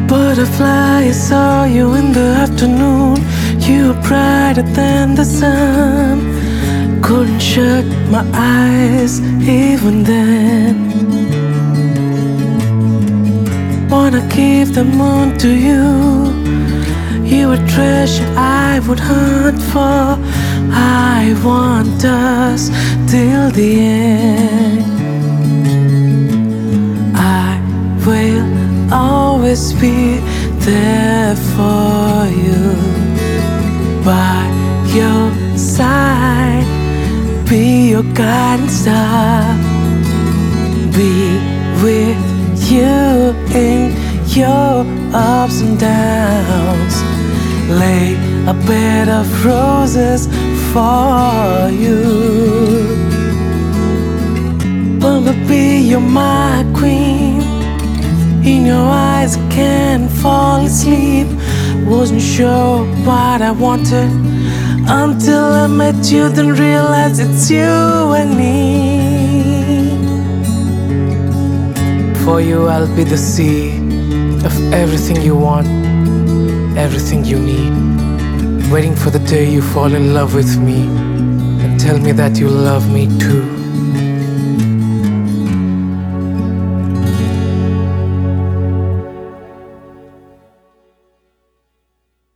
Butterfly, I saw you in the afternoon. You were brighter than the sun. Couldn't shut my eyes even then. Wanna give the moon to you. You a treasure I would hunt for. I want us till the end. I will always be there for you, by your side, be your guiding star, be with you in your ups and downs, lay a bed of roses for you. Bumblebee, you're my queen. In your eyes I can't fall asleep. Wasn't sure what I wanted until I met you, then realized it's you I need. For you I'll be the sea of everything you want, everything you need, waiting for the day you fall in love with me and tell me that you love me too.